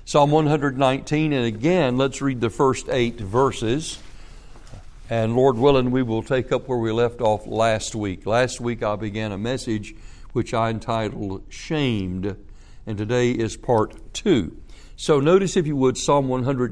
Psalm 119, and again, let's read the first 8 verses. And Lord willing, we will take up where we left off last week. Last week I began a message which I entitled Shamed, and today is part 2. So notice, if you would, Psalm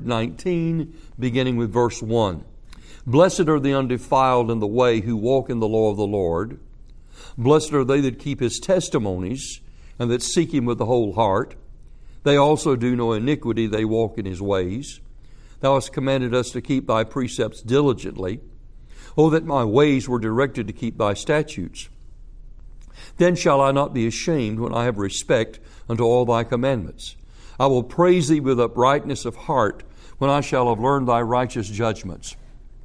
119, beginning with verse 1. Blessed are the undefiled in the way who walk in the law of the Lord. Blessed are they that keep His testimonies, and that seek Him with the whole heart. They also do no iniquity, they walk in His ways. Thou hast commanded us to keep Thy precepts diligently. Oh, that my ways were directed to keep Thy statutes. Then shall I not be ashamed when I have respect unto all Thy commandments. I will praise Thee with uprightness of heart when I shall have learned Thy righteous judgments.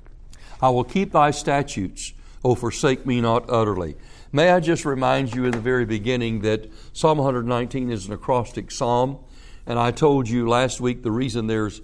I will keep Thy statutes. O forsake me not utterly. May I just remind you in the very beginning that Psalm 119 is an acrostic psalm. And I told you last week the reason there's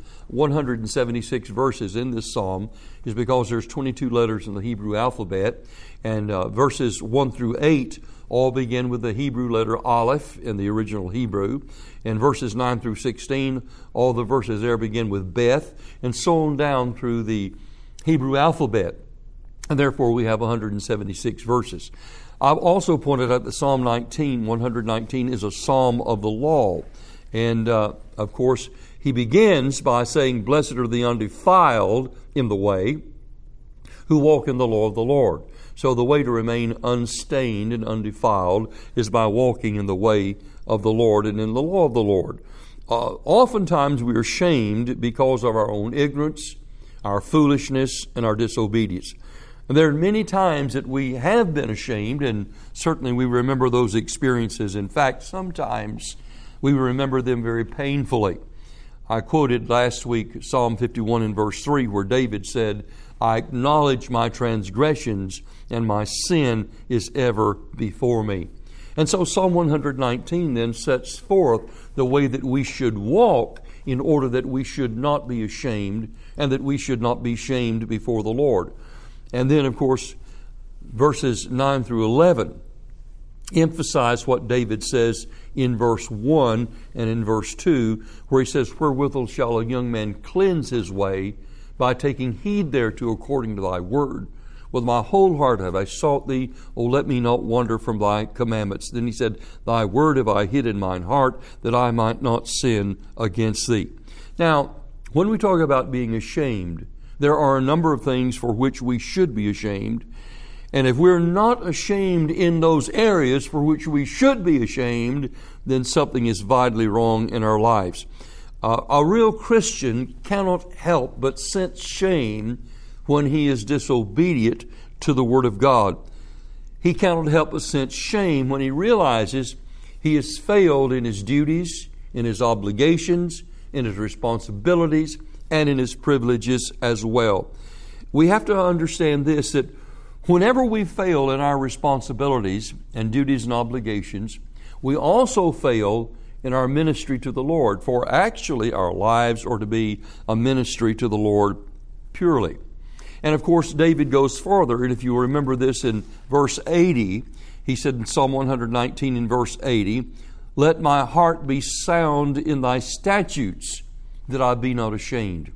176 verses in this psalm is because there's 22 letters in the Hebrew alphabet. And verses 1 through 8 all begin with the Hebrew letter Aleph in the original Hebrew. And verses 9 through 16, all the verses there begin with Beth, and so on down through the Hebrew alphabet. And therefore we have 176 verses. I've also pointed out that Psalm 119 is a psalm of the law. And, of course, he begins by saying, Blessed are the undefiled in the way who walk in the law of the Lord. So the way to remain unstained and undefiled is by walking in the way of the Lord and in the law of the Lord. Oftentimes we are shamed because of our own ignorance, our foolishness, and our disobedience. And there are many times that we have been ashamed, and certainly we remember those experiences. In fact, sometimes we remember them very painfully. I quoted last week Psalm 51 and verse 3, where David said, I acknowledge my transgressions, and my sin is ever before me. And so Psalm 119 then sets forth the way that we should walk in order that we should not be ashamed, and that we should not be shamed before the Lord. And then, of course, verses 9 through 11 emphasize what David says in verse 1 and in verse 2, where he says, Wherewithal shall a young man cleanse his way? By taking heed thereto according to Thy word. With my whole heart have I sought Thee. O let me not wander from Thy commandments. Then he said, Thy word have I hid in mine heart, that I might not sin against Thee. Now, when we talk about being ashamed, there are a number of things for which we should be ashamed. And if we're not ashamed in those areas for which we should be ashamed, then something is vitally wrong in our lives. A real Christian cannot help but sense shame when he is disobedient to the Word of God. He cannot help but sense shame when he realizes he has failed in his duties, in his obligations, in his responsibilities, and in his privileges as well. We have to understand this, that whenever we fail in our responsibilities and duties and obligations, we also fail in our ministry to the Lord. For actually our lives are to be a ministry to the Lord purely. And of course David goes further, and if you remember this in verse 80, he said in Psalm 119 in verse 80, Let my heart be sound in Thy statutes, that I be not ashamed.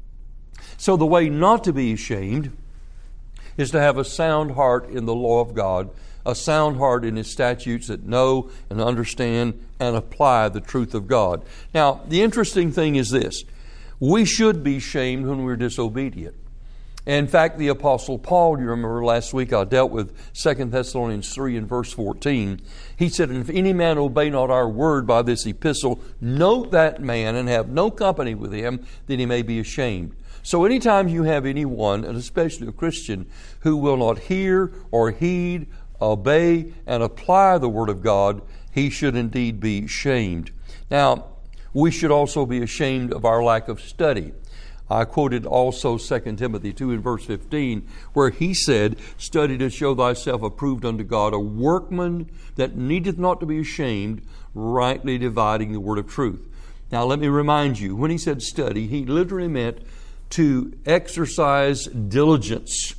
So the way not to be ashamed is to have a sound heart in the law of God, a sound heart in His statutes that know and understand and apply the truth of God. Now, the interesting thing is this. We should be shamed when we're disobedient. In fact, the Apostle Paul, you remember last week I dealt with 2 Thessalonians 3 and verse 14. He said, And if any man obey not our word by this epistle, note that man and have no company with him, that he may be ashamed. So anytime you have anyone, and especially a Christian, who will not hear or heed, obey, and apply the Word of God, he should indeed be shamed. Now, we should also be ashamed of our lack of study. I quoted also 2 Timothy 2 and verse 15, where he said, Study to show thyself approved unto God, a workman that needeth not to be ashamed, rightly dividing the word of truth. Now let me remind you, when he said study, he literally meant to exercise diligence,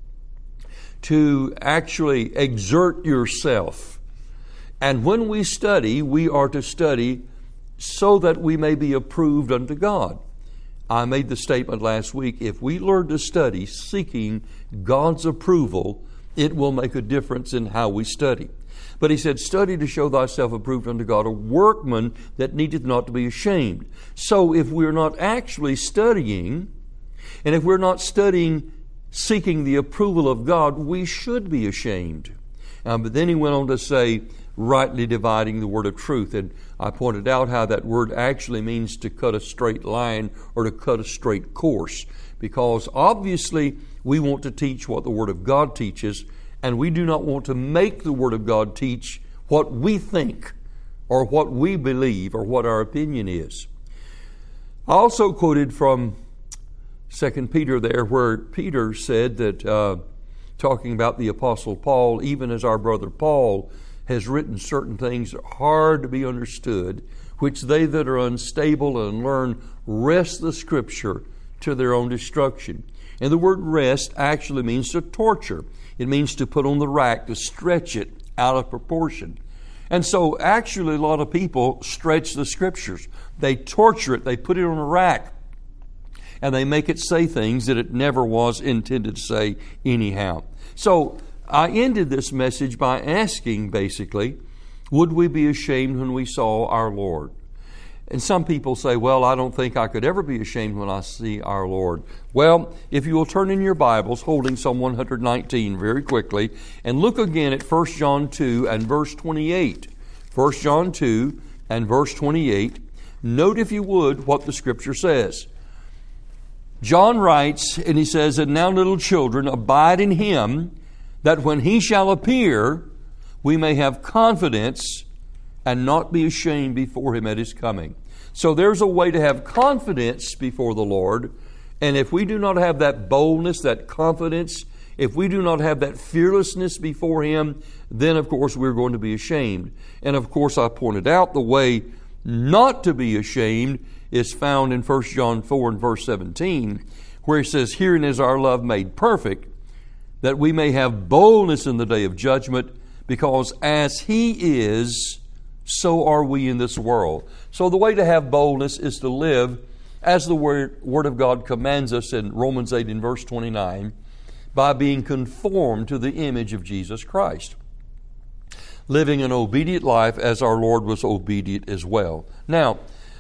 to actually exert yourself. And when we study, we are to study so that we may be approved unto God. I made the statement last week, if we learn to study seeking God's approval, it will make a difference in how we study. But he said, study to show thyself approved unto God, a workman that needeth not to be ashamed. So if we're not actually studying, and if we're not studying seeking the approval of God, we should be ashamed. But then he went on to say, rightly dividing the word of truth. And I pointed out how that word actually means to cut a straight line or to cut a straight course. Because obviously we want to teach what the Word of God teaches, and we do not want to make the Word of God teach what we think or what we believe or what our opinion is. I also quoted from 2 Peter there, where Peter said that, talking about the Apostle Paul, even as our brother Paul has written certain things hard to be understood, which they that are unstable and learn wrest the Scripture to their own destruction. And the word wrest actually means to torture. It means to put on the rack, to stretch it out of proportion. And so actually a lot of people stretch the Scriptures. They torture it, they put it on a rack, and they make it say things that it never was intended to say anyhow. So I ended this message by asking, basically, would we be ashamed when we saw our Lord? And some people say, well, I don't think I could ever be ashamed when I see our Lord. Well, if you will turn in your Bibles, holding Psalm 119 very quickly, and look again at 1 John 2 and verse 28. 1 John 2 and verse 28. Note, if you would, what the Scripture says. John writes, and he says, and now, little children, abide in Him, that when He shall appear, we may have confidence and not be ashamed before Him at His coming. So there's a way to have confidence before the Lord. And if we do not have that boldness, that confidence, if we do not have that fearlessness before Him, then of course we're going to be ashamed. And of course I pointed out the way not to be ashamed is found in 1 John 4 and verse 17, where it says, herein is our love made perfect, that we may have boldness in the day of judgment, because as He is, so are we in this world. So the way to have boldness is to live as the Word of God commands us in Romans 8 and verse 29, by being conformed to the image of Jesus Christ. Living an obedient life as our Lord was obedient as well. Now,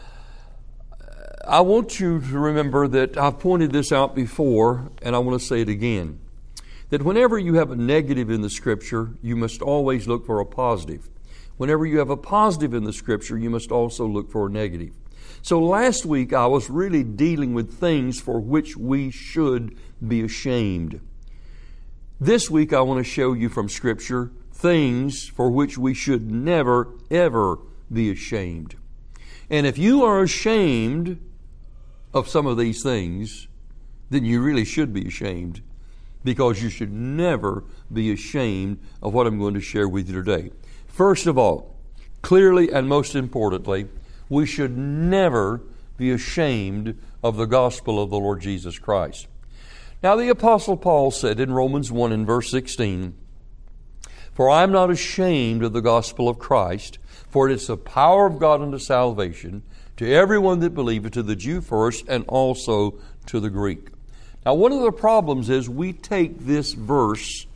I want you to remember that I've pointed this out before, and I want to say it again. That whenever you have a negative in the Scripture, you must always look for a positive. Whenever you have a positive in the Scripture, you must also look for a negative. So last week I was really dealing with things for which we should be ashamed. This week I want to show you from Scripture things for which we should never, ever be ashamed. And if you are ashamed of some of these things, then you really should be ashamed, because you should never be ashamed of what I'm going to share with you today. First of all, clearly and most importantly, we should never be ashamed of the gospel of the Lord Jesus Christ. Now, the Apostle Paul said in Romans 1 and verse 16, for I am not ashamed of the gospel of Christ, for it is the power of God unto salvation to everyone that believeth, to the Jew first, and also to the Greek. Now, one of the problems is we take this verse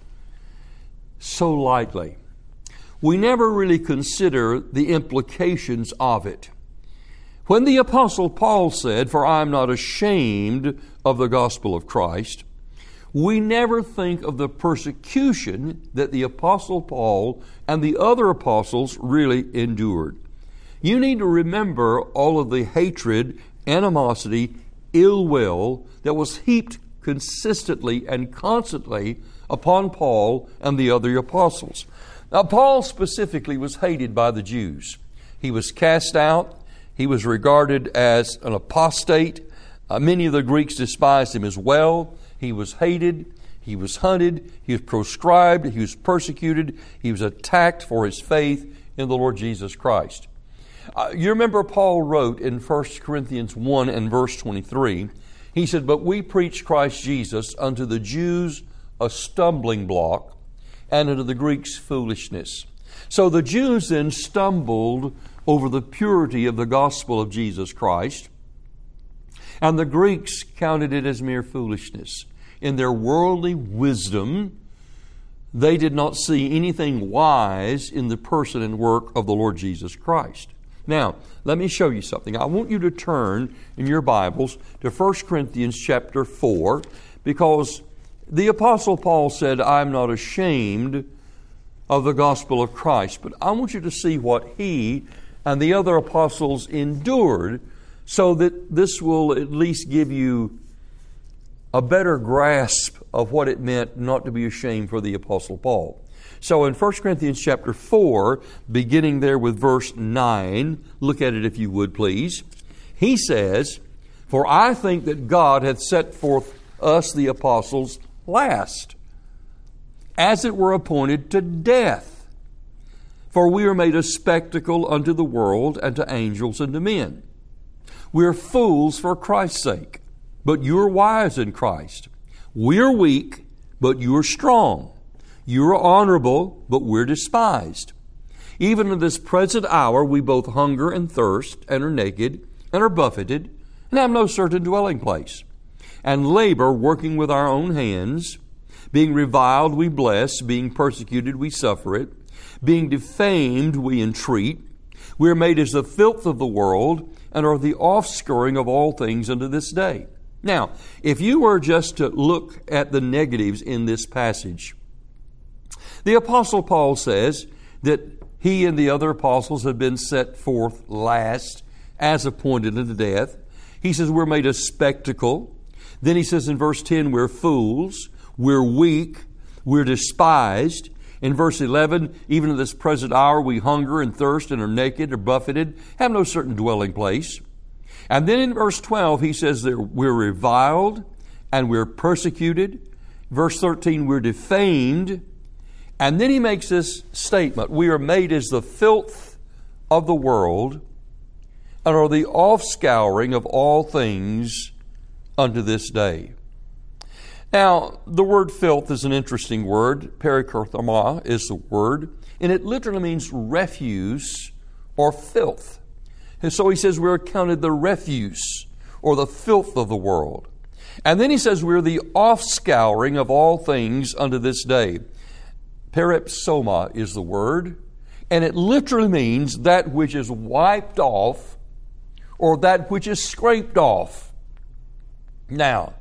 so lightly. We never really consider the implications of it. When the Apostle Paul said, for I am not ashamed of the gospel of Christ, we never think of the persecution that the Apostle Paul and the other apostles really endured. You need to remember all of the hatred, animosity, ill will that was heaped consistently and constantly upon Paul and the other apostles. Now, Paul specifically was hated by the Jews. He was cast out. He was regarded as an apostate. Many of the Greeks despised him as well. He was hated. He was hunted. He was proscribed. He was persecuted. He was attacked for his faith in the Lord Jesus Christ. You remember Paul wrote in 1 Corinthians 1 and verse 23, he said, but we preach Christ Jesus unto the Jews a stumbling block, and unto the Greeks foolishness. So the Jews then stumbled over the purity of the gospel of Jesus Christ. And the Greeks counted it as mere foolishness. In their worldly wisdom, they did not see anything wise in the person and work of the Lord Jesus Christ. Now, let me show you something. I want you to turn in your Bibles to 1 Corinthians chapter 4, because the Apostle Paul said, I'm not ashamed of the gospel of Christ. But I want you to see what he and the other apostles endured, so that this will at least give you a better grasp of what it meant not to be ashamed for the Apostle Paul. So in 1 Corinthians chapter 4, beginning there with verse 9, look at it if you would please. He says, For I think that God hath set forth us the apostles last, as it were appointed to death. For we are made a spectacle unto the world, and to angels, and to men. We are fools for Christ's sake, but you are wise in Christ. We are weak, but you are strong. You are honorable, but we're despised. Even in this present hour we both hunger and thirst, and are naked, and are buffeted, and have no certain dwelling place. And labor, working with our own hands. Being reviled we bless, being persecuted we suffer it. Being defamed we entreat. We are made as the filth of the world, and are the offscouring of all things unto this day. Now, if you were just to look at the negatives in this passage, the Apostle Paul says that he and the other apostles have been set forth last as appointed unto death. He says we're made a spectacle. Then he says in verse 10, we're fools, we're weak, we're despised. In verse 11, even in this present hour we hunger and thirst and are naked or buffeted, have no certain dwelling place. And then in verse 12 he says that we're reviled and we're persecuted. Verse 13, we're defamed. And then he makes this statement, we are made as the filth of the world, and are the offscouring of all things unto this day. Now, the word filth is an interesting word. Perikarthoma is the word, and it literally means refuse or filth. And so he says we're counted the refuse or the filth of the world. And then he says we're the offscouring of all things unto this day. Peripsoma is the word, and it literally means that which is wiped off or that which is scraped off. Now,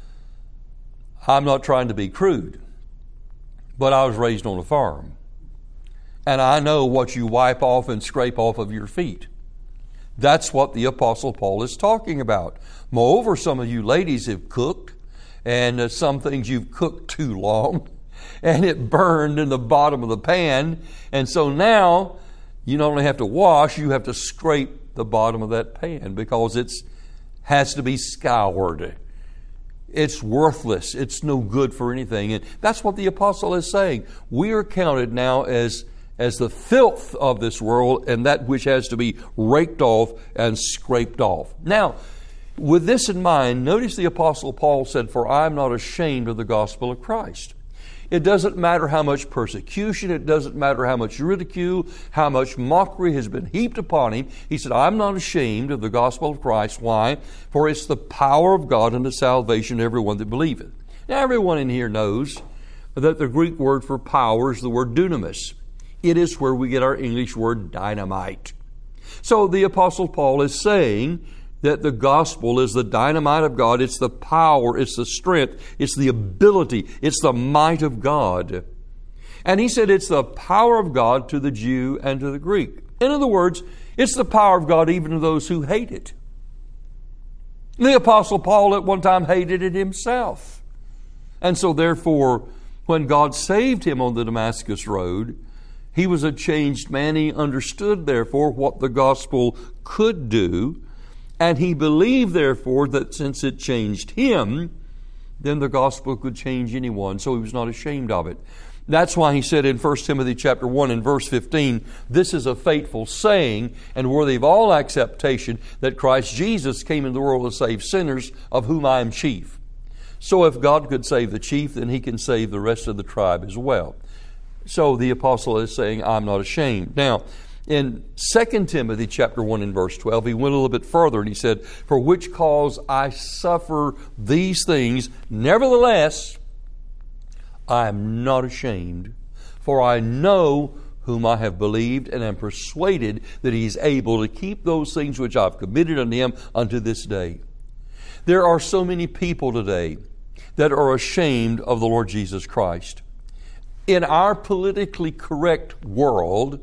I'm not trying to be crude, but I was raised on a farm, and I know what you wipe off and scrape off of your feet. That's what the Apostle Paul is talking about. Moreover, some of you ladies have cooked, and some things you've cooked too long, and it burned in the bottom of the pan, and so now you not only have to wash, you have to scrape the bottom of that pan because it has to be scoured. It's worthless. It's no good for anything. And that's what the apostle is saying. We are counted now as the filth of this world, and that which has to be raked off and scraped off. Now, with this in mind, notice the apostle Paul said, For I am not ashamed of the gospel of Christ. It doesn't matter how much persecution, it doesn't matter how much ridicule, how much mockery has been heaped upon him. He said, I'm not ashamed of the gospel of Christ. Why? For it's the power of God unto salvation to everyone that believeth. Now, everyone in here knows that the Greek word for power is the word dunamis. It is where we get our English word dynamite. So the Apostle Paul is saying that the gospel is the dynamite of God. It's the power, it's the strength, it's the ability, it's the might of God. And he said it's the power of God to the Jew and to the Greek. In other words, it's the power of God even to those who hate it. The Apostle Paul at one time hated it himself. And so therefore, when God saved him on the Damascus road, he was a changed man. He understood, therefore, what the gospel could do. And he believed, therefore, that since it changed him, then the gospel could change anyone. So he was not ashamed of it. That's why he said in 1 Timothy chapter 1 and verse 15, this is a faithful saying and worthy of all acceptation that Christ Jesus came into the world to save sinners, of whom I am chief. So if God could save the chief, then he can save the rest of the tribe as well. So the apostle is saying, I'm not ashamed. Now, In 2 Timothy chapter 1 and verse 12, he went a little bit further and he said, "For which cause I suffer these things, nevertheless, I am not ashamed, for I know whom I have believed, and am persuaded that He is able to keep those things which I have committed unto Him unto this day." There are so many people today that are ashamed of the Lord Jesus Christ. In our politically correct world,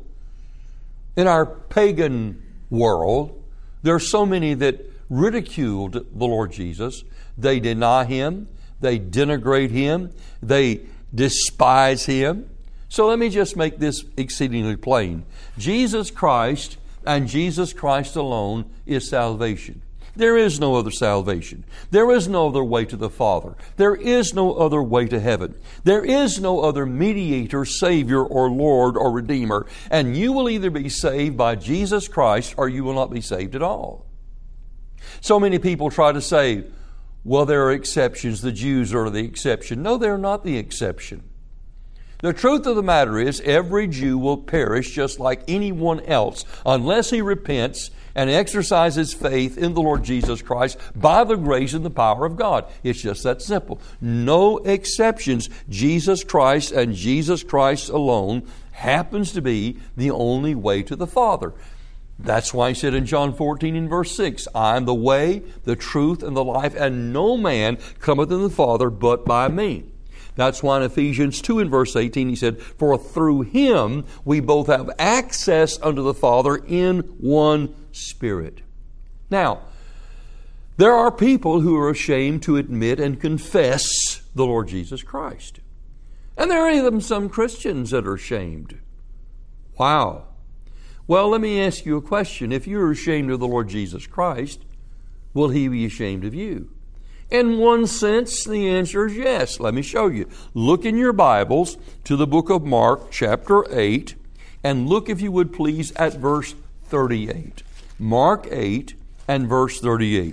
in our pagan world, there are so many that ridiculed the Lord Jesus. They deny Him, they denigrate Him, they despise Him. So let me just make this exceedingly plain. Jesus Christ and Jesus Christ alone is salvation. There is no other salvation. There is no other way to the Father. There is no other way to heaven. There is no other mediator, Savior, or Lord, or Redeemer. And you will either be saved by Jesus Christ or you will not be saved at all. So many people try to say, well, there are exceptions. The Jews are the exception. No, they're not the exception. The truth of the matter is, every Jew will perish just like anyone else unless he repents and exercises faith in the Lord Jesus Christ by the grace and the power of God. It's just that simple. No exceptions. Jesus Christ and Jesus Christ alone happens to be the only way to the Father. That's why He said in John 14 and verse 6, "I am the way, the truth, and the life, and no man cometh unto the Father but by me." That's why in Ephesians 2 and verse 18 He said, "For through Him we both have access unto the Father in one Spirit." Now, there are people who are ashamed to admit and confess the Lord Jesus Christ. And there are even some Christians that are ashamed. Wow. Well, let me ask you a question. If you're ashamed of the Lord Jesus Christ, will He be ashamed of you? In one sense, the answer is yes. Let me show you. Look in your Bibles to the book of Mark, chapter 8, and look, if you would please, at verse 38. Mark 8 and verse 38.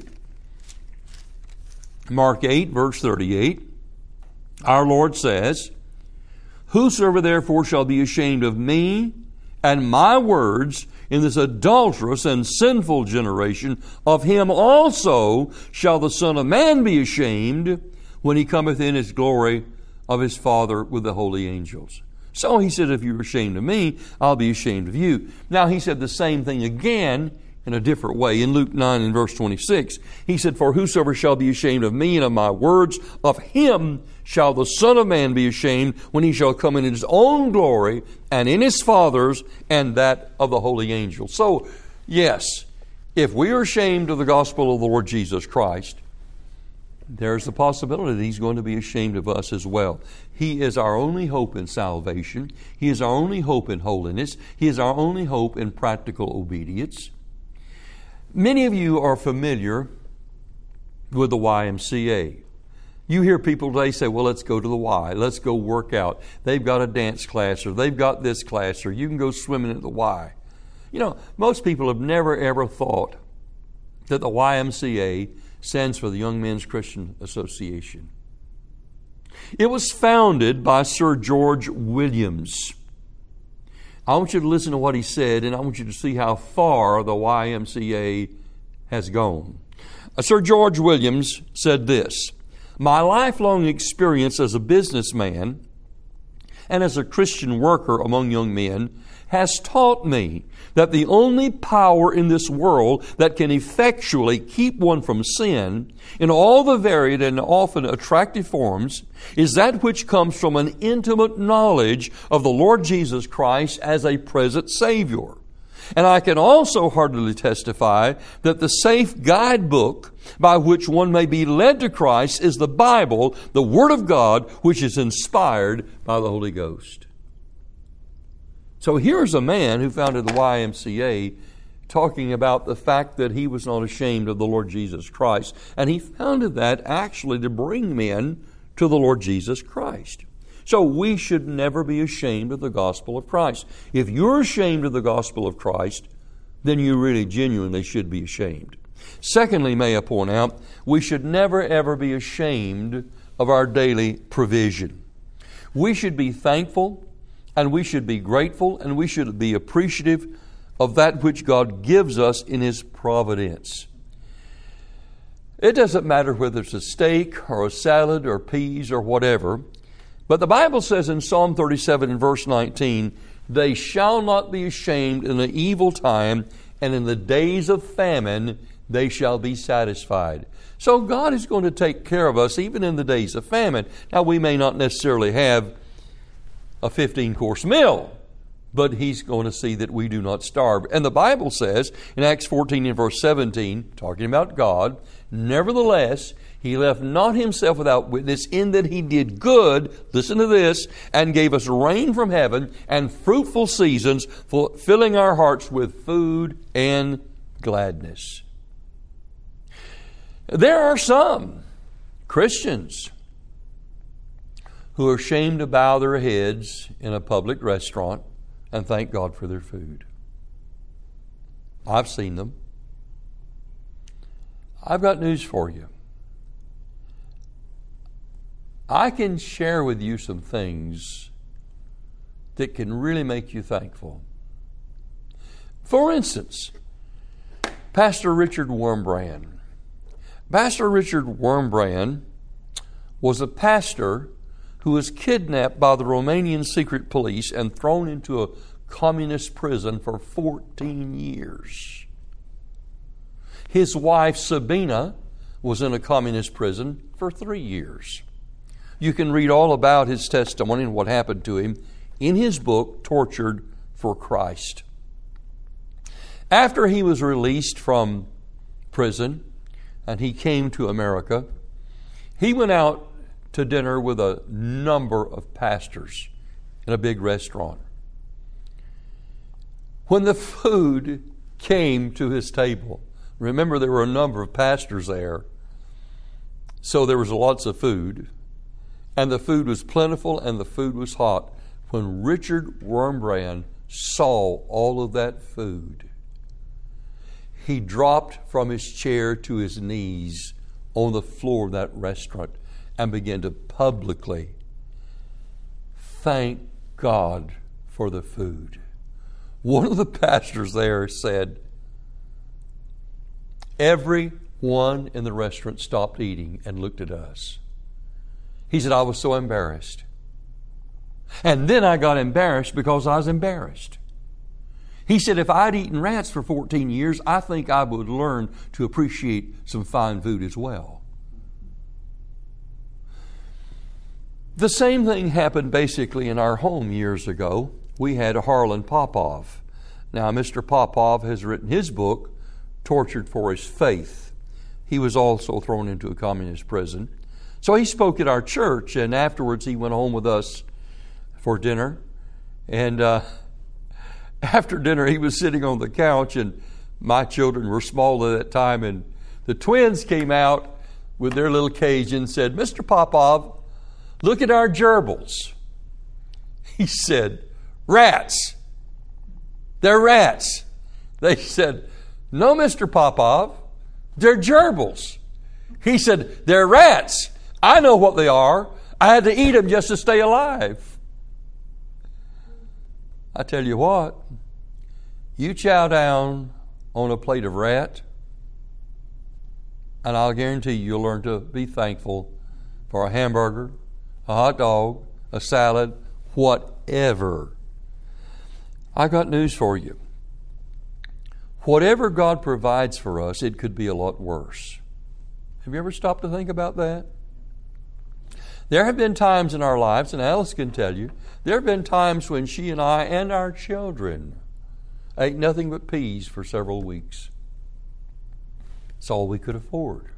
Mark 8, verse 38. Our Lord says, "Whosoever therefore shall be ashamed of me and my words in this adulterous and sinful generation, of him also shall the Son of Man be ashamed when He cometh in His glory of His Father with the holy angels." So He said, if you're ashamed of me, I'll be ashamed of you. Now He said the same thing again in a different way. In Luke 9 and verse 26, He said, "For whosoever shall be ashamed of me and of my words, of him shall the Son of Man be ashamed when He shall come in His own glory and in His Father's and that of the holy angels." So, yes, if we are ashamed of the gospel of the Lord Jesus Christ, there's the possibility that He's going to be ashamed of us as well. He is our only hope in salvation. He is our only hope in holiness. He is our only hope in practical obedience. Many of you are familiar with the YMCA. You hear people today say, well, let's go to the Y. Let's go work out. They've got a dance class, or they've got this class, or you can go swimming at the Y. You know, most people have never ever thought that the YMCA stands for the Young Men's Christian Association. It was founded by Sir George Williams. I want you to listen to what he said, and I want you to see how far the YMCA has gone. Sir George Williams said this: "My lifelong experience as a businessman and as a Christian worker among young men has taught me that the only power in this world that can effectually keep one from sin in all the varied and often attractive forms is that which comes from an intimate knowledge of the Lord Jesus Christ as a present Savior. And I can also heartily testify that the safe guidebook by which one may be led to Christ is the Bible, the Word of God, which is inspired by the Holy Ghost." So here's a man who founded the YMCA talking about the fact that he was not ashamed of the Lord Jesus Christ. And he founded that actually to bring men to the Lord Jesus Christ. So we should never be ashamed of the gospel of Christ. If you're ashamed of the gospel of Christ, then you really genuinely should be ashamed. Secondly, may I point out, we should never ever be ashamed of our daily provision. We should be thankful, and we should be grateful, and we should be appreciative of that which God gives us in His providence. It doesn't matter whether it's a steak or a salad or peas or whatever, but the Bible says in Psalm 37 and verse 19, they shall not be ashamed in the evil time, and in the days of famine they shall be satisfied. So God is going to take care of us even in the days of famine. Now, we may not necessarily have a 15-course meal, but He's going to see that we do not starve. And the Bible says in Acts 14 and verse 17, talking about God, nevertheless, He left not Himself without witness in that He did good, listen to this, and gave us rain from heaven and fruitful seasons, filling our hearts with food and gladness. There are some Christians who are ashamed to bow their heads in a public restaurant and thank God for their food. I've seen them. I've got news for you. I can share with you some things that can really make you thankful. For instance, Pastor Richard Wurmbrand. Pastor Richard Wurmbrand was a pastor who was kidnapped by the Romanian secret police and thrown into a communist prison for 14 years. His wife, Sabina, was in a communist prison for 3 years. You can read all about his testimony and what happened to him in his book, Tortured for Christ. After he was released from prison and he came to America, he went out to dinner with a number of pastors in a big restaurant. When the food came to his table, remember there were a number of pastors there, so there was lots of food, and the food was plentiful and the food was hot. When Richard Wurmbrand saw all of that food, he dropped from his chair to his knees on the floor of that restaurant and began to publicly thank God for the food. One of the pastors there said, everyone in the restaurant stopped eating and looked at us. He said, I was so embarrassed. And then I got embarrassed because I was embarrassed. He said, if I'd eaten rats for 14 years, I think I would learn to appreciate some fine food as well. The same thing happened basically in our home years ago. We had Harlan Popov. Now, Mr. Popov has written his book, Tortured for His Faith. He was also thrown into a communist prison. So he spoke at our church, and afterwards he went home with us for dinner. And after dinner, he was sitting on the couch, and my children were small at that time, and the twins came out with their little cage and said, Mr. Popov, look at our gerbils. He said, rats. They're rats. They said, no, Mr. Popov, they're gerbils. He said, they're rats. I know what they are. I had to eat them just to stay alive. I tell you what, you chow down on a plate of rat, and I'll guarantee you'll learn to be thankful for a hamburger, a hot dog, a salad, whatever. I got news for you. Whatever God provides for us, it could be a lot worse. Have you ever stopped to think about that? There have been times in our lives, and Alice can tell you, there have been times when she and I and our children ate nothing but peas for several weeks. It's all we could afford.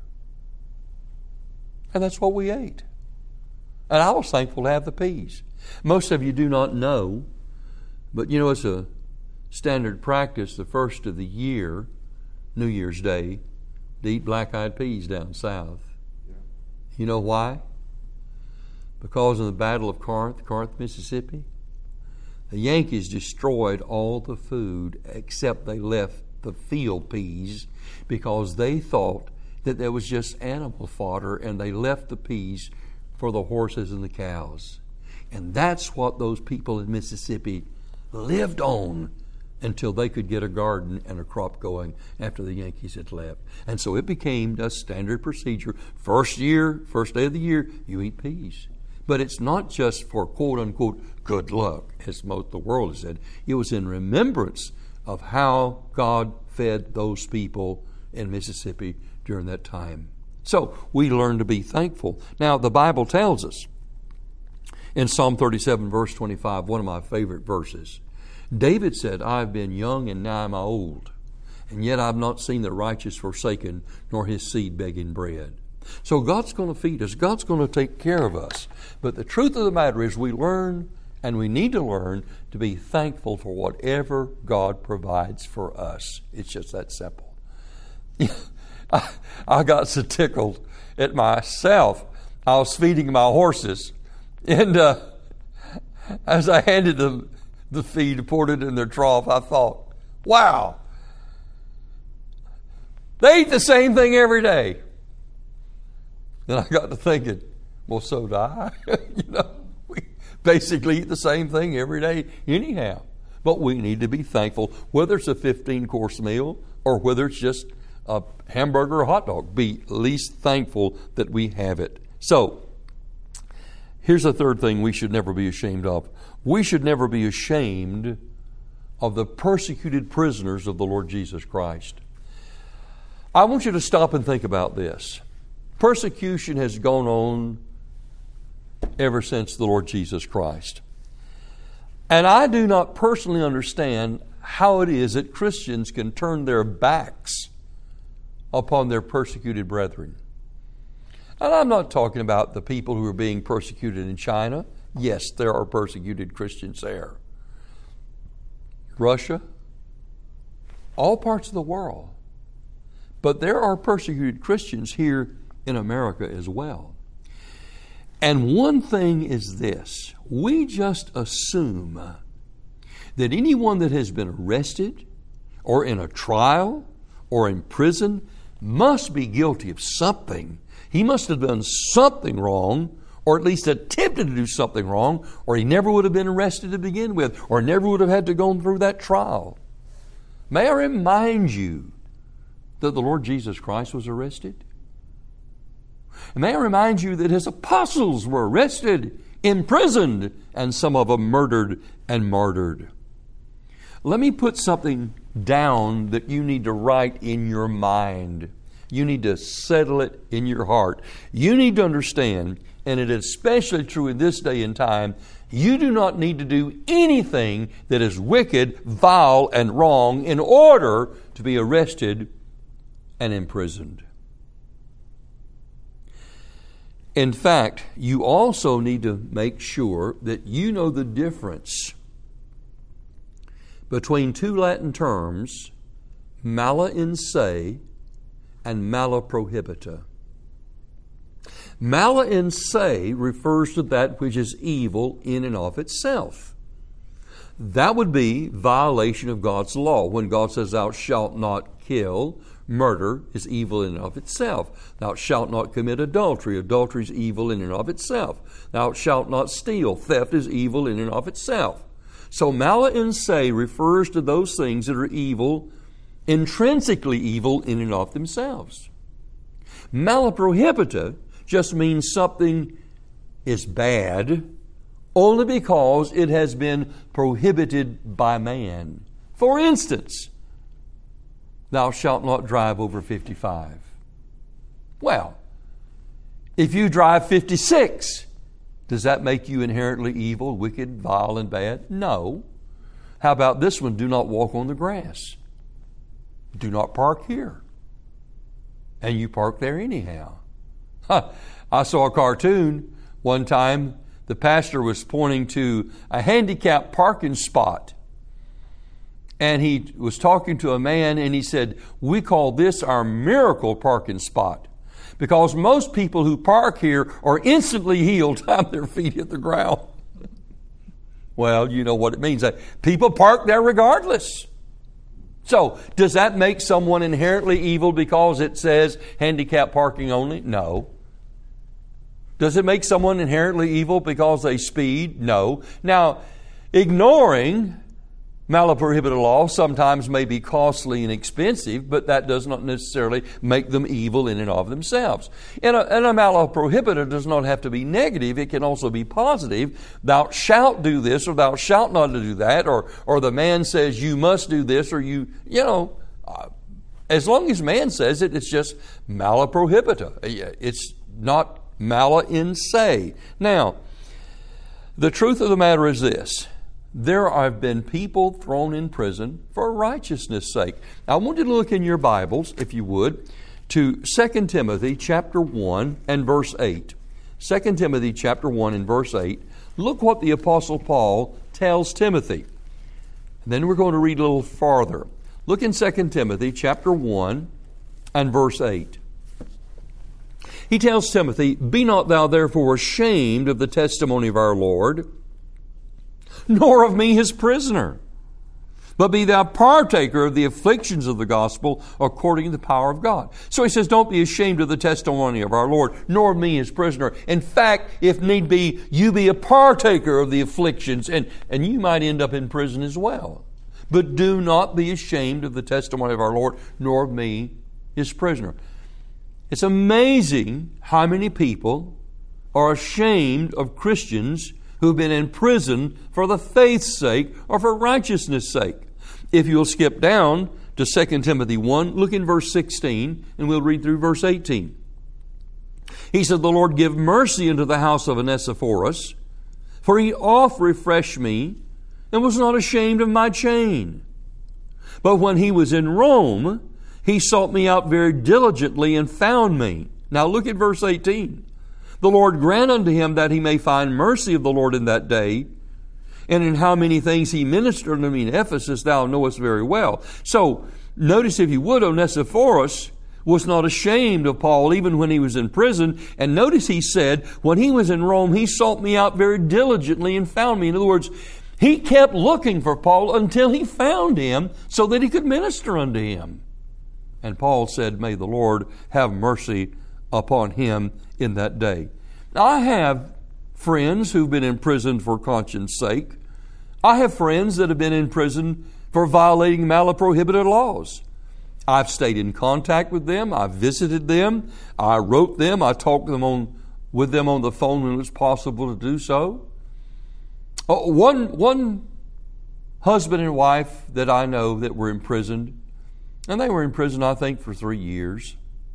And that's what we ate. And I was thankful to have the peas. Most of you do not know, but you know it's a standard practice the first of the year, New Year's Day, to eat black-eyed peas down south. Yeah. You know why? Because in the Battle of Corinth, Mississippi, the Yankees destroyed all the food except they left the field peas because they thought that there was just animal fodder, and they left the peas for the horses and the cows. And that's what those people in Mississippi lived on until they could get a garden and a crop going after the Yankees had left. And so it became a standard procedure. First day of the year, you eat peas. But it's not just for quote-unquote good luck, as most the world has said. It was in remembrance of how God fed those people in Mississippi during that time. So we learn to be thankful. Now, the Bible tells us in Psalm 37, verse 25, one of my favorite verses, David said, I've been young and now I'm old, and yet I've not seen the righteous forsaken, nor his seed begging bread. So God's going to feed us. God's going to take care of us. But the truth of the matter is we learn, and we need to learn, to be thankful for whatever God provides for us. It's just that simple. I got so tickled at myself. I was feeding my horses, and as I handed them the feed, poured it in their trough, I thought, wow, they eat the same thing every day. Then I got to thinking, well, so do I. We basically eat the same thing every day anyhow. But we need to be thankful, whether it's a 15-course meal or whether it's just a hamburger or hot dog. Be at least thankful that we have it. So, here's the third thing we should never be ashamed of. We should never be ashamed of the persecuted prisoners of the Lord Jesus Christ. I want you to stop and think about this. Persecution has gone on ever since the Lord Jesus Christ. And I do not personally understand how it is that Christians can turn their backs upon their persecuted brethren. And I'm not talking about the people who are being persecuted in China. Yes, there are persecuted Christians there. Russia, all parts of the world. But there are persecuted Christians here in America as well. And one thing is this: we just assume that anyone that has been arrested or in a trial or in prison must be guilty of something. He must have done something wrong, or at least attempted to do something wrong, or he never would have been arrested to begin with, or never would have had to go through that trial. May I remind you that the Lord Jesus Christ was arrested? And may I remind you that his apostles were arrested, imprisoned, and some of them murdered and martyred. Let me put something down that you need to write in your mind. You need to settle it in your heart. You need to understand, and it is especially true in this day and time, you do not need to do anything that is wicked, vile, and wrong in order to be arrested and imprisoned. In fact, you also need to make sure that you know the difference between two Latin terms, mala in se and mala prohibita. Mala in se refers to that which is evil in and of itself. That would be violation of God's law. When God says, thou shalt not kill, murder is evil in and of itself. Thou shalt not commit adultery. Adultery is evil in and of itself. Thou shalt not steal. Theft is evil in and of itself. So mala in se refers to those things that are evil, intrinsically evil in and of themselves. Mala prohibita just means something is bad only because it has been prohibited by man. For instance, thou shalt not drive over 55. Well, if you drive 56, does that make you inherently evil, wicked, vile, and bad? No. How about this one? Do not walk on the grass. Do not park here. And you park there anyhow. I saw a cartoon one time. The pastor was pointing to a handicapped parking spot. And he was talking to a man and he said, we call this our miracle parking spot. Because most people who park here are instantly healed time their feet hit the ground. Well, you know what it means. People park there regardless. So, does that make someone inherently evil because it says handicap parking only? No. Does it make someone inherently evil because they speed? No. Now, ignoring Malaprohibited laws sometimes may be costly and expensive, but that does not necessarily make them evil in and of themselves. And a malaprohibited does not have to be negative. It can also be positive. Thou shalt do this, or thou shalt not do that, or the man says you must do this, or as long as man says it, it's just malaprohibita. It's not mala in se. Now, the truth of the matter is this. There have been people thrown in prison for righteousness' sake. Now, I want you to look in your Bibles, if you would, to 2 Timothy chapter 1 and verse 8. 2 Timothy chapter 1 and verse 8. Look what the Apostle Paul tells Timothy. And then we're going to read a little farther. Look in 2 Timothy chapter 1 and verse 8. He tells Timothy, Be not thou therefore ashamed of the testimony of our Lord, nor of me his prisoner, but be thou partaker of the afflictions of the gospel according to the power of God. So he says, don't be ashamed of the testimony of our Lord, nor of me his prisoner. In fact, if need be, you be a partaker of the afflictions, and you might end up in prison as well. But do not be ashamed of the testimony of our Lord, nor of me his prisoner. It's amazing how many people are ashamed of Christians who've been in prison for the faith's sake or for righteousness' sake. If you'll skip down to 2 Timothy 1, look in verse 16, and we'll read through verse 18. He said, The Lord give mercy unto the house of Onesiphorus, for he oft refreshed me, and was not ashamed of my chain. But when he was in Rome, he sought me out very diligently and found me. Now look at verse 18. The Lord grant unto him that he may find mercy of the Lord in that day. And in how many things he ministered unto me in Ephesus, thou knowest very well. So, notice if you would, Onesiphorus was not ashamed of Paul even when he was in prison. And notice he said, when he was in Rome, he sought me out very diligently and found me. In other words, he kept looking for Paul until he found him so that he could minister unto him. And Paul said, May the Lord have mercy upon him in that day. Now, I have friends who've been in prison for conscience sake. I have friends that have been in prison for violating malaprohibited laws. I've stayed in contact with them. I've visited them. I wrote them. I talked with them on the phone when it was possible to do so. One husband and wife that I know that were imprisoned, and they were in prison, I think, for 3 years.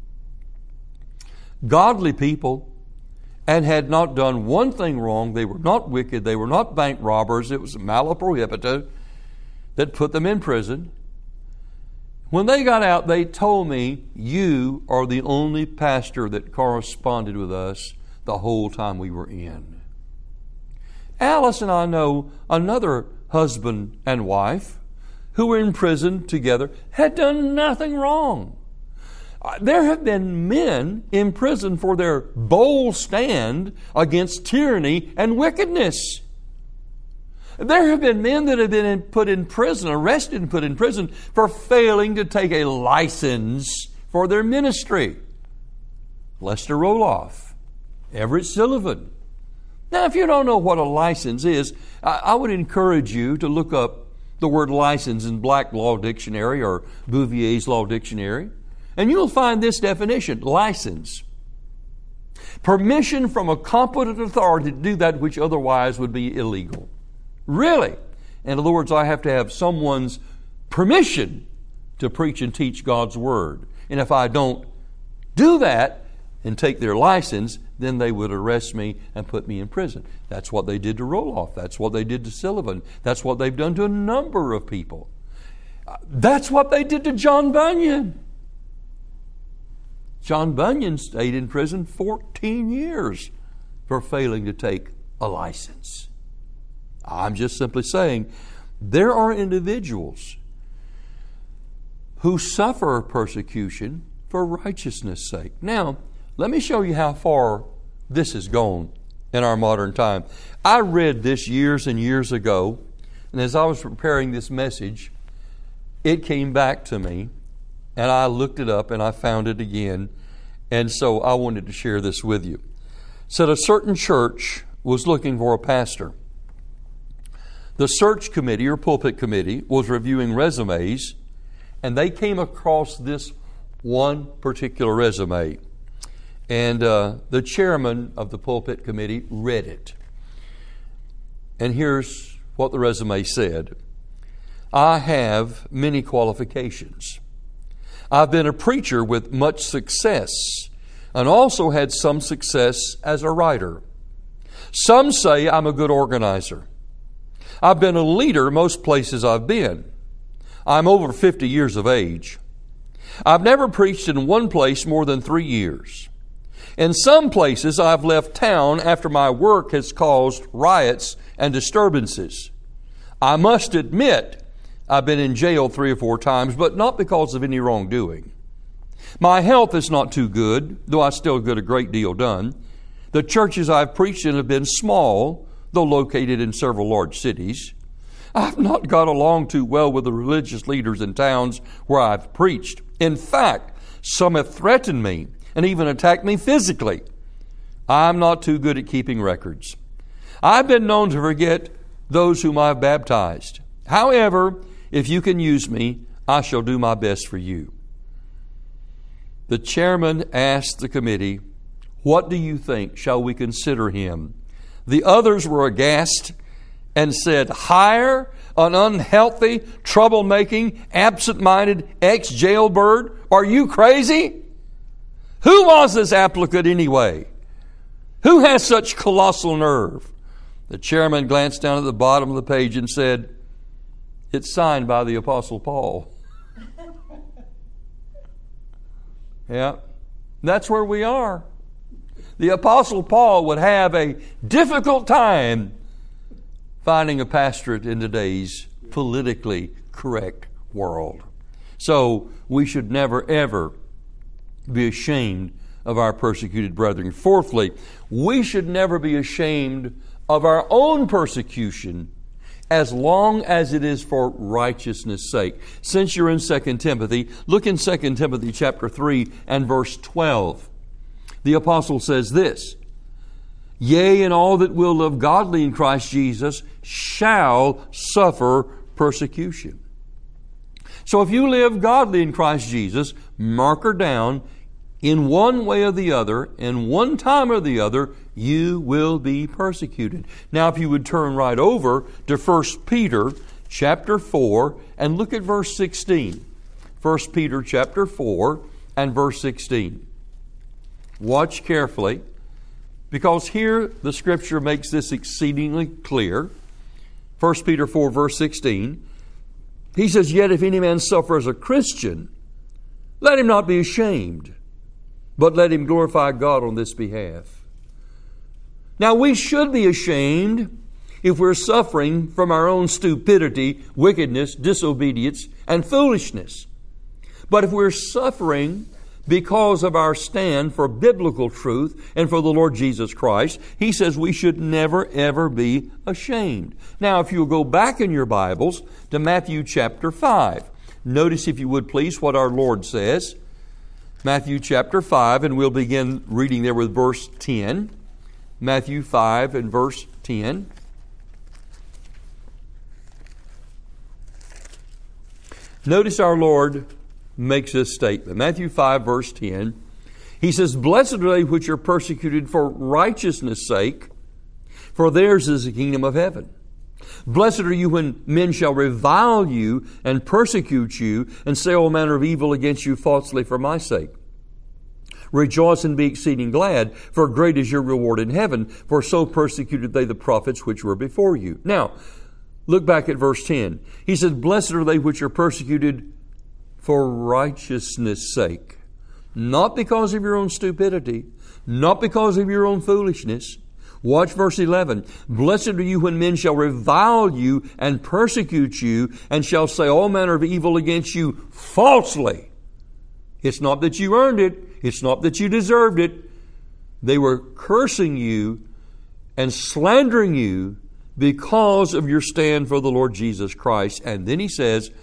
Godly people, and had not done one thing wrong. They were not wicked. They were not bank robbers. It was malaprohibita that put them in prison. When they got out, they told me, you are the only pastor that corresponded with us the whole time we were in. Alice and I know another husband and wife who were in prison together, had done nothing wrong. There have been men in prison for their bold stand against tyranny and wickedness. There have been men that have been put in prison, arrested and put in prison for failing to take a license for their ministry. Lester Roloff, Everett Sullivan. Now, if you don't know what a license is, I would encourage you to look up the word license in Black Law Dictionary or Bouvier's Law Dictionary, and you'll find this definition: license. Permission from a competent authority to do that which otherwise would be illegal. Really? In other words, I have to have someone's permission to preach and teach God's Word. And if I don't do that and take their license, then they would arrest me and put me in prison. That's what they did to Roloff. That's what they did to Sullivan. That's what they've done to a number of people. That's what they did to John Bunyan. John Bunyan stayed in prison 14 years for failing to take a license. I'm just simply saying there are individuals who suffer persecution for righteousness' sake. Now, let me show you how far this has gone in our modern time. I read this years and years ago, and as I was preparing this message, it came back to me, and I looked it up and I found it again, and so I wanted to share this with you. It said a certain church was looking for a pastor. The search committee or pulpit committee was reviewing resumes, and they came across this one particular resume. And the chairman of the pulpit committee read it. And here's what the resume said. I have many qualifications. I've been a preacher with much success and also had some success as a writer. Some say I'm a good organizer. I've been a leader most places I've been. I'm over 50 years of age. I've never preached in one place more than 3 years. In some places, I've left town after my work has caused riots and disturbances. I must admit, I've been in jail 3 or 4 times, but not because of any wrongdoing. My health is not too good, though I still get a great deal done. The churches I've preached in have been small, though located in several large cities. I've not got along too well with the religious leaders in towns where I've preached. In fact, some have threatened me and even attacked me physically. I'm not too good at keeping records. I've been known to forget those whom I've baptized. However, if you can use me, I shall do my best for you. The chairman asked the committee, what do you think? Shall we consider him? The others were aghast and said, hire an unhealthy, troublemaking, absent-minded ex-jailbird? Are you crazy? Who was this applicant anyway? Who has such colossal nerve? The chairman glanced down at the bottom of the page and said, it's signed by the Apostle Paul. Yeah, that's where we are. The Apostle Paul would have a difficult time finding a pastorate in today's politically correct world. So we should never, ever be ashamed of our persecuted brethren. Fourthly, we should never be ashamed of our own persecution as long as it is for righteousness' sake. Since you're in 2 Timothy, look in 2 Timothy chapter 3 and verse 12. The apostle says this, yea, and all that will live godly in Christ Jesus shall suffer persecution. So if you live godly in Christ Jesus, mark her down, in one way or the other, in one time or the other, you will be persecuted. Now, if you would turn right over to 1 Peter chapter 4 and look at verse 16. 1 Peter chapter 4 and verse 16. Watch carefully, because here the Scripture makes this exceedingly clear. 1 Peter 4 verse 16. He says, yet if any man suffer as a Christian, let him not be ashamed, but let him glorify God on this behalf. Now, we should be ashamed if we're suffering from our own stupidity, wickedness, disobedience, and foolishness. But if we're suffering because of our stand for biblical truth and for the Lord Jesus Christ, He says we should never, ever be ashamed. Now, if you'll go back in your Bibles to Matthew chapter 5, notice, if you would please, what our Lord says. Matthew chapter 5, and we'll begin reading there with verse 10. Matthew 5 and verse 10. Notice our Lord makes this statement. Matthew 5 verse 10. He says, blessed are they which are persecuted for righteousness' sake, for theirs is the kingdom of heaven. Blessed are you when men shall revile you and persecute you and say all manner of evil against you falsely for my sake. Rejoice and be exceeding glad, for great is your reward in heaven, for so persecuted they the prophets which were before you. Now, look back at verse 10. He said, blessed are they which are persecuted for righteousness' sake. Not because of your own stupidity, not because of your own foolishness. Watch verse 11. Blessed are you when men shall revile you and persecute you and shall say all manner of evil against you falsely. It's not that you earned it. It's not that you deserved it. They were cursing you and slandering you because of your stand for the Lord Jesus Christ. And then he says,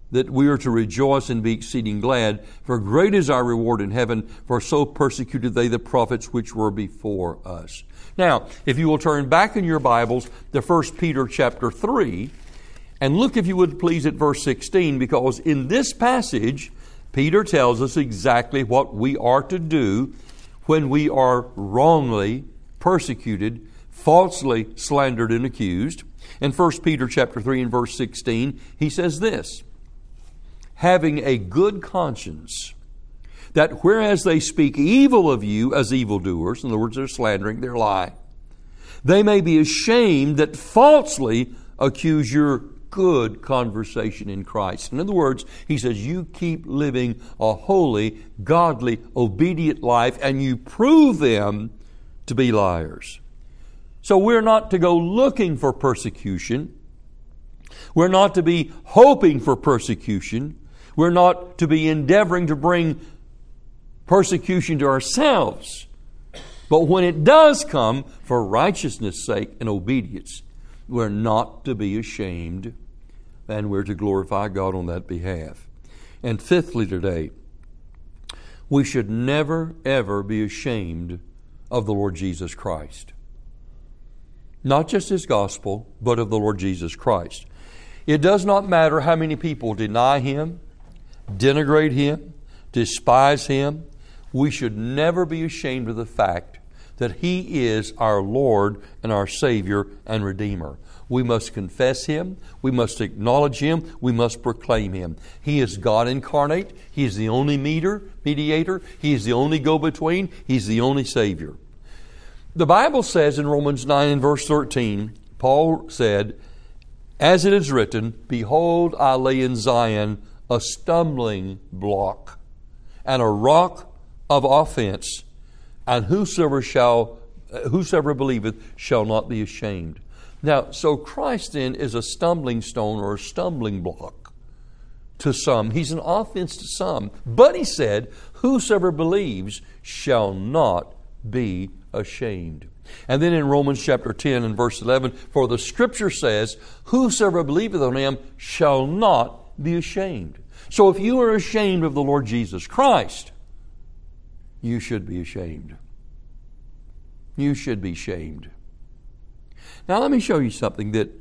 that we are to rejoice and be exceeding glad, for great is our reward in heaven, for so persecuted they the prophets which were before us. Now, if you will turn back in your Bibles to 1 Peter chapter 3, and look, if you would please, at verse 16, because in this passage, Peter tells us exactly what we are to do when we are wrongly persecuted, falsely slandered and accused. In 1 Peter chapter 3 and verse 16, he says this, having a good conscience, that whereas they speak evil of you as evildoers, in other words, they're slandering, they're lying, they may be ashamed that falsely accuse your good conversation in Christ. In other words, he says, you keep living a holy, godly, obedient life, and you prove them to be liars. So we're not to go looking for persecution. We're not to be hoping for persecution. We're not to be endeavoring to bring persecution to ourselves. But when it does come for righteousness' sake and obedience, we're not to be ashamed, and we're to glorify God on that behalf. And fifthly today, we should never, ever be ashamed of the Lord Jesus Christ. Not just His gospel, but of the Lord Jesus Christ. It does not matter how many people deny Him, denigrate Him, despise Him. We should never be ashamed of the fact that He is our Lord and our Savior and Redeemer. We must confess Him. We must acknowledge Him. We must proclaim Him. He is God incarnate. He is the only mediator. He is the only go-between. He's the only Savior. The Bible says in Romans 9 and verse 13, Paul said, as it is written, behold, I lay in Zion a stumbling block and a rock of offense, and whosoever believeth shall not be ashamed. Now, so Christ then is a stumbling stone or a stumbling block to some. He's an offense to some. But he said, whosoever believes shall not be ashamed. And then in Romans chapter 10 and verse 11, for the Scripture says, whosoever believeth on Him shall not be ashamed. So if you are ashamed of the Lord Jesus Christ, you should be ashamed. You should be shamed. Now let me show you something that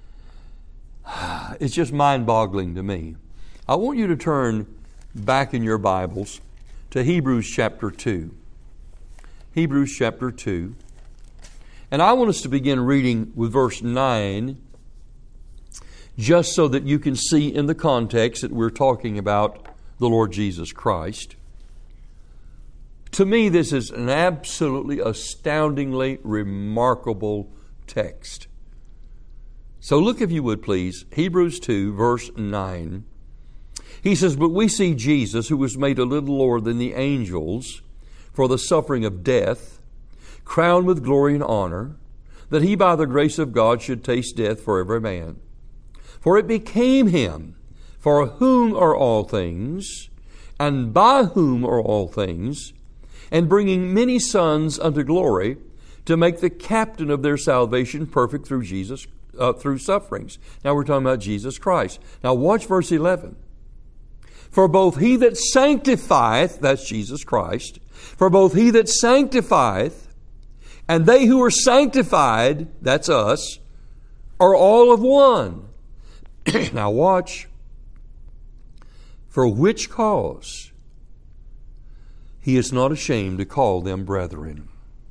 is just mind-boggling to me. I want you to turn back in your Bibles to Hebrews chapter 2. Hebrews chapter 2. And I want us to begin reading with verse 9, just so that you can see in the context that we're talking about the Lord Jesus Christ. To me, this is an absolutely astoundingly remarkable text. So look, if you would please, Hebrews 2, verse 9. He says, but we see Jesus, who was made a little lower than the angels for the suffering of death, crowned with glory and honor, that He by the grace of God should taste death for every man. For it became Him, for whom are all things, and by whom are all things, and bringing many sons unto glory, to make the captain of their salvation perfect through Jesus, through sufferings. Now we're talking about Jesus Christ. Now watch verse 11. For both He that sanctifieth, that's Jesus Christ, for both He that sanctifieth and they who are sanctified, that's us, are all of one. Now watch. For which cause He is not ashamed to call them brethren.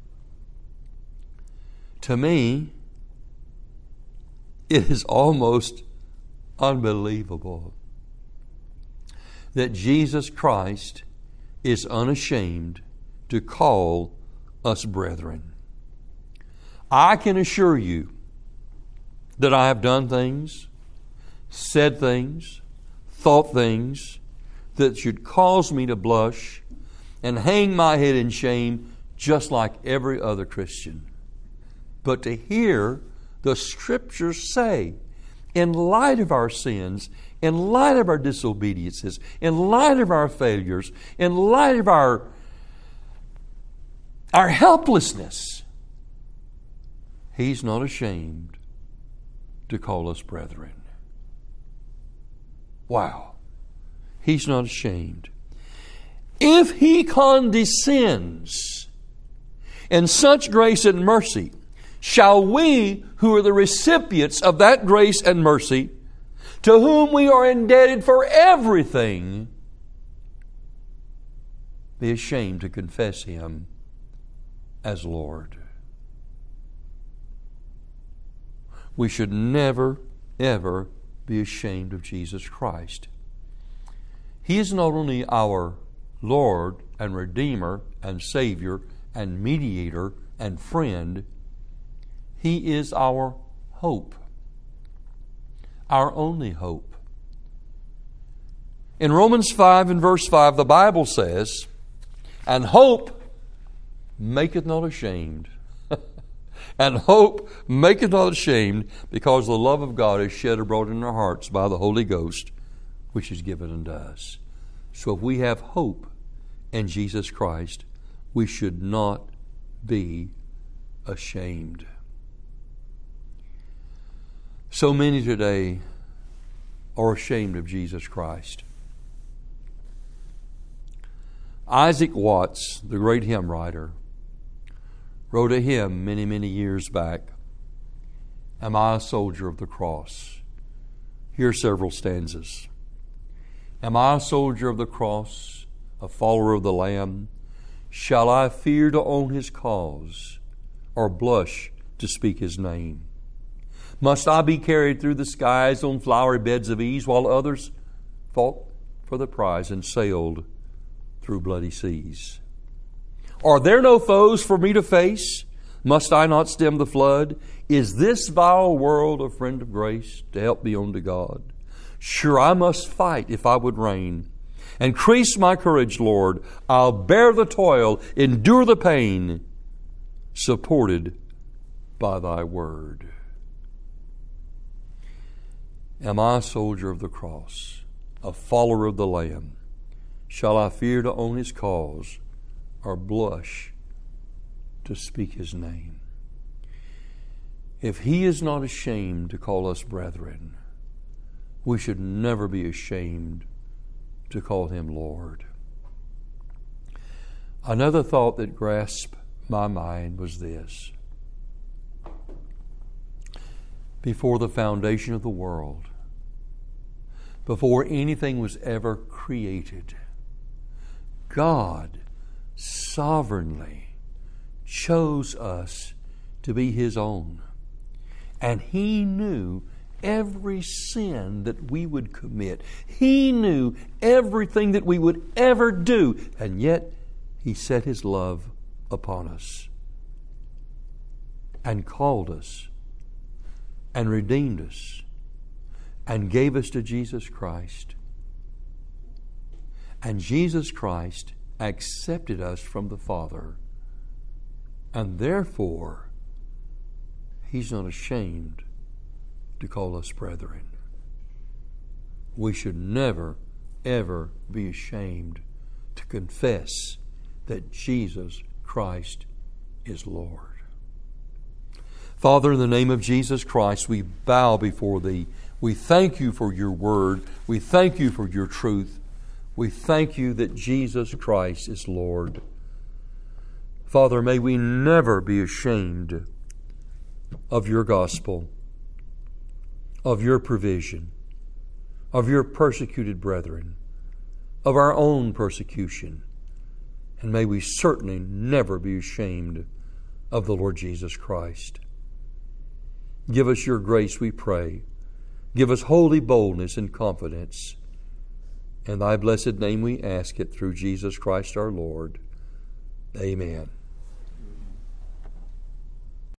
To me, it is almost unbelievable that Jesus Christ is unashamed to call us brethren. I can assure you that I have done things, said things, thought things that should cause me to blush and hang my head in shame just like every other Christian. But to hear the Scriptures say, in light of our sins, in light of our disobediences, in light of our failures, in light of our helplessness, He's not ashamed to call us brethren. Wow. He's not ashamed. If He condescends in such grace and mercy, shall we, who are the recipients of that grace and mercy, to whom we are indebted for everything, be ashamed to confess Him as Lord? We should never, ever be ashamed of Jesus Christ. He is not only our Lord and Redeemer and Savior and Mediator and Friend, He is our hope, our only hope. In Romans 5 and verse 5, the Bible says, "And hope maketh not ashamed." And hope maketh not ashamed, because the love of God is shed abroad in our hearts by the Holy Ghost, which is given unto us. So if we have hope in Jesus Christ, we should not be ashamed. So many today are ashamed of Jesus Christ. Isaac Watts, the great hymn writer, wrote a hymn many, many years back, "Am I a soldier of the cross?" Here are several stanzas. "Am I a soldier of the cross, a follower of the Lamb? Shall I fear to own His cause, or blush to speak His name? Must I be carried through the skies on flowery beds of ease, while others fought for the prize and sailed through bloody seas? Are there no foes for me to face? Must I not stem the flood? Is this vile world a friend of grace to help me on to God? Sure, I must fight if I would reign. Increase my courage, Lord. I'll bear the toil, endure the pain, supported by Thy word." Am I a soldier of the cross, a follower of the Lamb? Shall I fear to own His cause, or blush to speak His name? If He is not ashamed to call us brethren, we should never be ashamed to call Him Lord. Another thought that grasped my mind was this: before the foundation of the world, before anything was ever created, God sovereignly chose us to be His own. And He knew every sin that we would commit. He knew everything that we would ever do. And yet He set His love upon us and called us and redeemed us and gave us to Jesus Christ. And Jesus Christ accepted us from the Father, and therefore He's not ashamed to call us brethren. We should never, ever be ashamed to confess that Jesus Christ is Lord. Father, in the name of Jesus Christ, we bow before Thee. We thank You for Your word. We thank You for Your truth. We thank You that Jesus Christ is Lord. Father, may we never be ashamed of Your gospel, of Your provision, of Your persecuted brethren, of our own persecution. And may we certainly never be ashamed of the Lord Jesus Christ. Give us Your grace, we pray. Give us holy boldness and confidence. In Thy blessed name we ask it, through Jesus Christ our Lord. Amen.